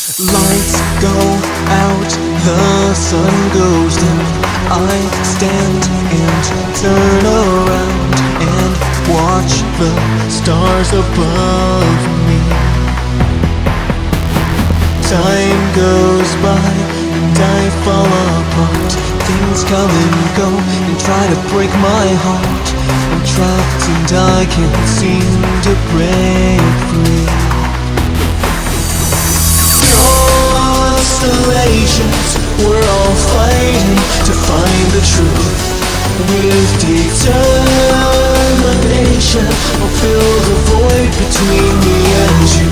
Lights go out, the sun goes down. I stand and turn around and watch the stars above me. Time goes by and I fall apart. Things come and go and try to break my heart. I'm trapped and I can't seem to break free. Constellations, we're all fighting to find the truth. With determination, I'll fill the void between me and you.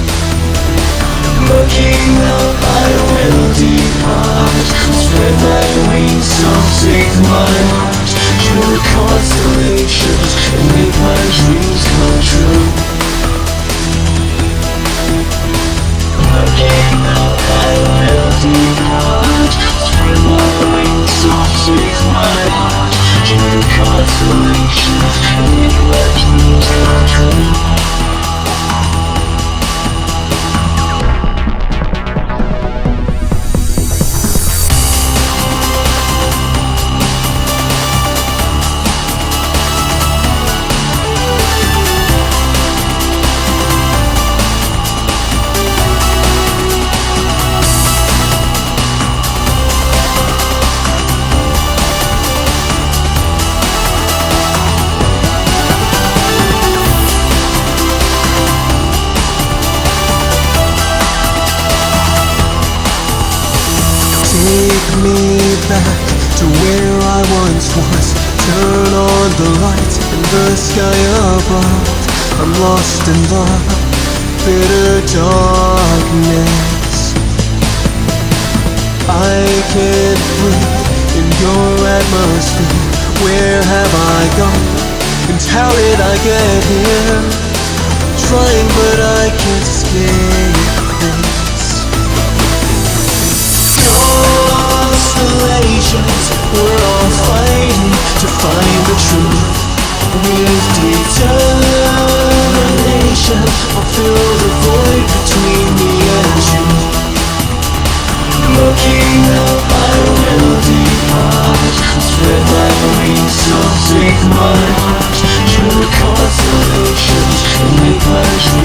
Looking up, I will depart. Spread my wings, so take my heart to the constellations and make my dreams come true. Looking up, I will depart. Spread my wings, so take my heart to the constellations and make my dreams come true. Take me back to where I once was. Turn on the light in the sky above. I'm lost in the bitter darkness. I can't breathe in your atmosphere. Where have I gone? And how did I get here? Trying but I can't escape this. Constellations, we're all fighting to find the truth. With determination, I'll fill the void between me and you. Looking up, I will depart. Spread my wings, so take my heart to the constellations and make my dreams